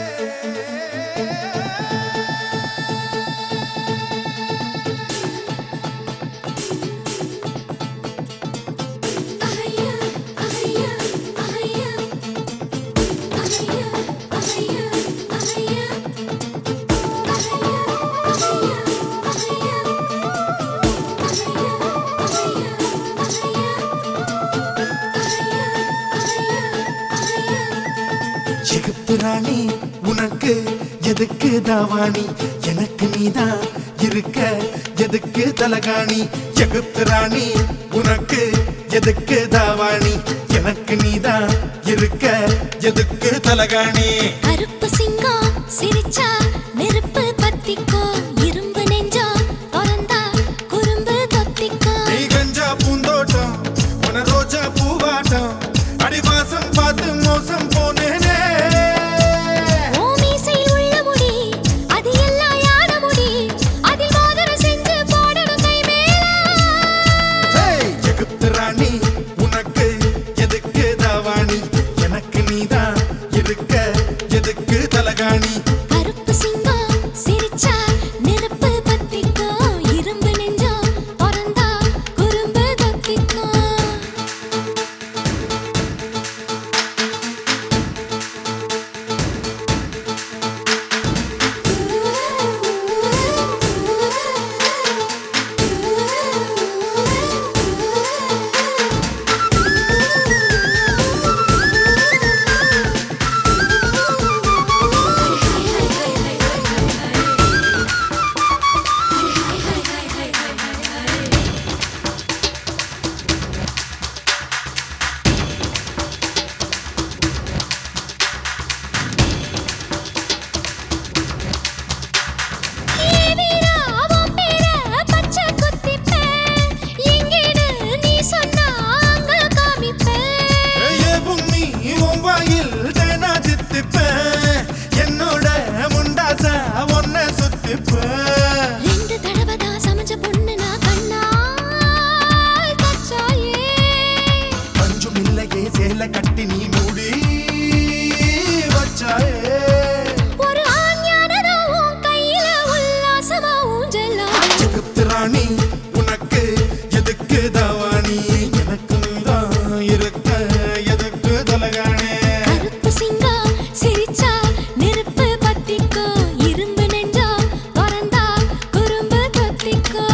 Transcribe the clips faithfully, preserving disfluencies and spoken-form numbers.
எகிப்து ராணி உனக்கு எதுக்கு தாவாணி எனக்கு நீதான் இருக்க எதுக்கு தலகாணி எகிப்து ராணி உனக்கு எதுக்கு தாவாணி எனக்கு நீதான் இருக்க எதுக்கு தலகாணி கருப்பு சிங்கம் சிரிச்சா நெருப்பு பத்திக்கோ இரும்பு நெஞ்சா திறந்தா குறும்பு தொத்திக்கோ நீ கஞ்சா பூந்தோட்டம் உன ரோஜா பூவாட்டம் அடிவாசம் பார்த்து மோசம் போனேனே எனக்கு நீதான் இருக்க எதுக்கு தலகாணி கருப்பு சிங்கம் சிரிச்சா நெருப்பு பத்திக்கோ இரும்பு நெஞ்சா திறந்தா குறும்பு தொத்திக்கோ கட்டி நீ மூடி வச்சாயே ஒரு ஆஞ்ஞானதாவும் கையில உல்லாசமா ஊஞ்சலா எகிப்து ராணி உனக்கு எதுக்கு தாவாணி எனக்கு நீதான் இருக்க எதுக்கு தலகாணி கருப்பு சிங்கம் சிரிச்சா நெருப்பு பத்திக்கோ இரும்பு நெஞ்சா திறந்தா குறும்பு தொத்திக்கோ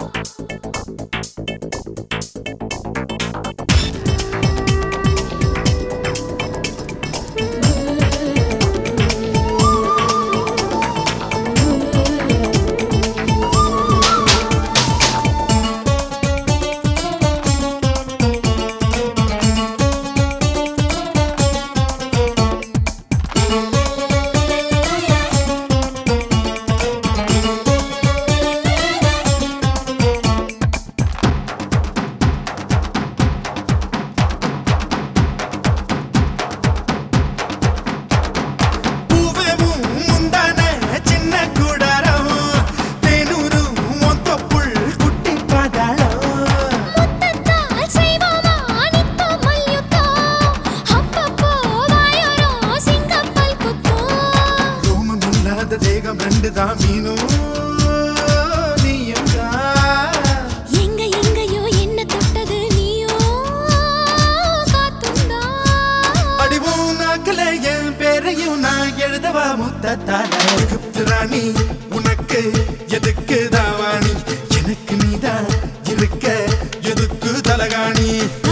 தேகம் ரெண்டு தான் மீனும் நீயும் எங்க எங்கயோ என்ன தொட்டது நீயோ காத்துந்தா அடிவும் நாக்கல என் பேரையும் நான் எழுதவா முத்தத்தால எகிப்து ராணி உனக்கு எதுக்கு தாவாணி எனக்கு நீதான் இருக்க எதுக்கு தலகாணி